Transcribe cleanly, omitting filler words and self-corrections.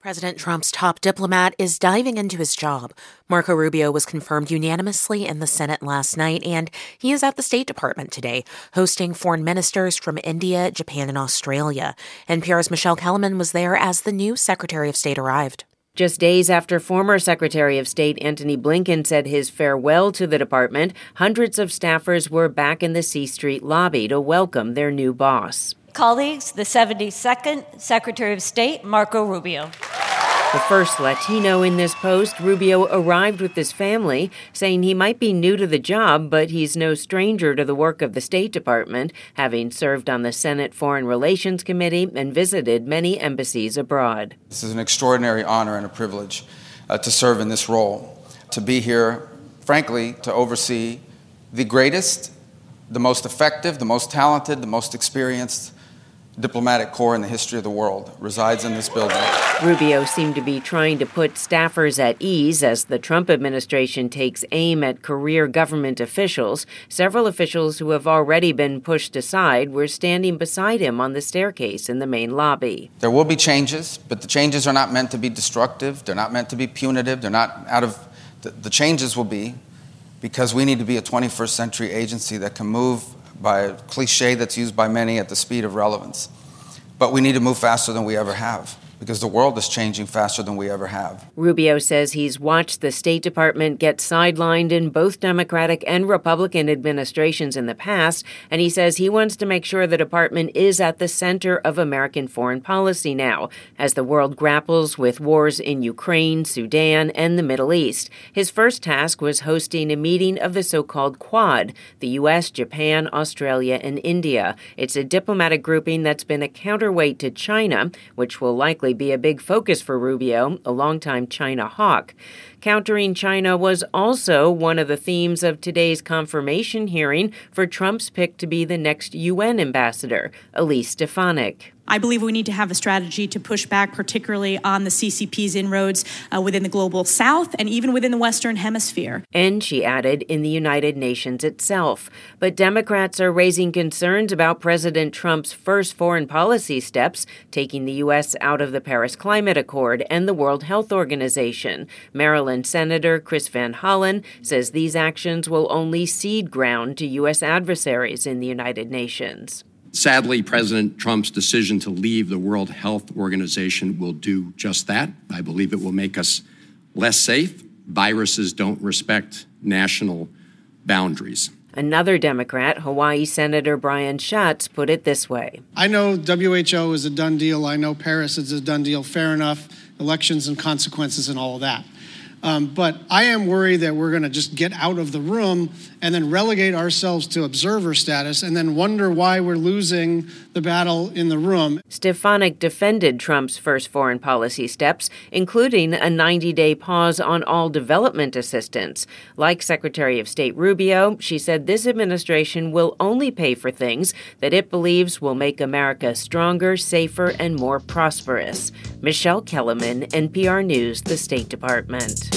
President Trump's top diplomat is diving into his job. Marco Rubio was confirmed unanimously in the Senate last night, and he is at the State Department today, hosting foreign ministers from India, Japan, and Australia. NPR's Michelle Kellerman was there as the new Secretary of State arrived. Just days after former Secretary of State Antony Blinken said his farewell to the department, hundreds of staffers were back in the C Street lobby to welcome their new boss. Colleagues, the 72nd Secretary of State, Marco Rubio. The first Latino in this post, Rubio arrived with his family, saying he might be new to the job, but he's no stranger to the work of the State Department, having served on the Senate Foreign Relations Committee and visited many embassies abroad. This is an extraordinary honor and a privilege to serve in this role, to be here, frankly, to oversee the greatest, the most effective, the most talented, the most experienced diplomatic corps in the history of the world resides in this building. Rubio seemed to be trying to put staffers at ease as the Trump administration takes aim at career government officials. Several officials who have already been pushed aside were standing beside him on the staircase in the main lobby. There will be changes, but the changes are not meant to be destructive. They're not meant to be punitive. They're not out of... The changes will be because we need to be a 21st century agency that can move by a cliche that's used by many at the speed of relevance. But we need to move faster than we ever have, because the world is changing faster than we ever have. Rubio says he's watched the State Department get sidelined in both Democratic and Republican administrations in the past, and he says he wants to make sure the department is at the center of American foreign policy now, as the world grapples with wars in Ukraine, Sudan, and the Middle East. His first task was hosting a meeting of the so-called Quad, the U.S., Japan, Australia, and India. It's a diplomatic grouping that's been a counterweight to China, which will likely be a big focus for Rubio, a longtime China hawk. Countering China was also one of the themes of today's confirmation hearing for Trump's pick to be the next UN ambassador, Elise Stefanik. I believe we need to have a strategy to push back, particularly on the CCP's inroads within the global south and even within the Western Hemisphere. And, she added, in the United Nations itself. But Democrats are raising concerns about President Trump's first foreign policy steps, taking the U.S. out of the Paris Climate Accord and the World Health Organization. Maryland Senator Chris Van Hollen says these actions will only cede ground to U.S. adversaries in the United Nations. Sadly, President Trump's decision to leave the World Health Organization will do just that. I believe it will make us less safe. Viruses don't respect national boundaries. Another Democrat, Hawaii Senator Brian Schatz, put it this way. I know WHO is a done deal. I know Paris is a done deal. Fair enough. Elections and consequences and all of that. But I am worried that we're going to just get out of the room and then relegate ourselves to observer status and then wonder why we're losing the battle in the room. Stefanik defended Trump's first foreign policy steps, including a 90-day pause on all development assistance. Like Secretary of State Rubio, she said this administration will only pay for things that it believes will make America stronger, safer, and more prosperous. Michelle Kellerman, NPR News, the State Department.